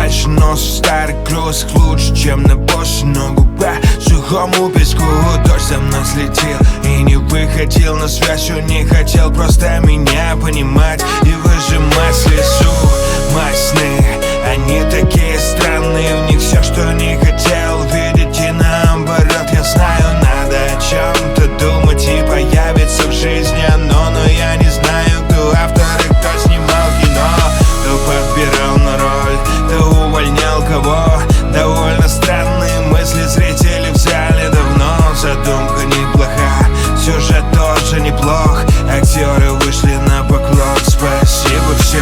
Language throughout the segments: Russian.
дальше нос в старый кросс лучше, чем на боссе, но губа сухому песку. Дождь за мной слетел и не выходил на связь. Все не хотел просто меня понимать и выжимать слезу. Мои сны, они такие странные, в них все, что не хотел видеть, и наоборот. Я знаю, надо о чем-то думать, и появится в жизни оно, но я не знаю, кто автор и кто снимал кино, кто подбирал на роль, кто увольнял кого. Довольно странные мысли зрители в зале давно. Задумка неплоха, сюжет тоже неплох, актеры вышли на поклон. Спасибо, все.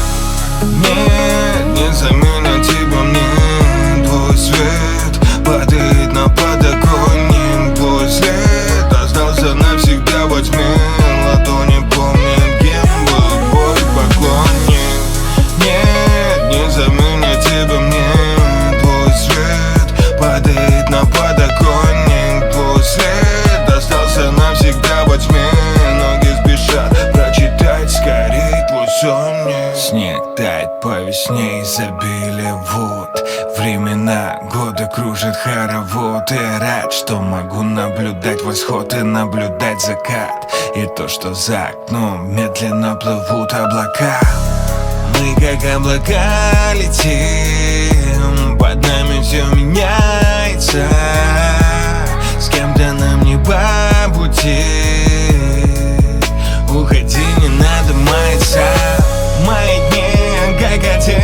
Нет, не заменят тебя мне. Твой свет падает на подоконник. Твой след остался навсегда во тьме. Ладони помнят, кем был твой поклонник. Нет, не заменят тебя мне. Твой свет падает на подоконник. Твой след остался навсегда во тьме. Ноги спешат прочитать скорей твой сонник. Снег тает по весне, изобилие вод. Времена года кружит хоровод. И рад, что могу наблюдать восход и наблюдать закат. И то, что за окном медленно плывут облака. Мы как облака летим, под нами все меняется. С кем-то нам не по пути. Уходи, не надо маяться. Мои дни, как один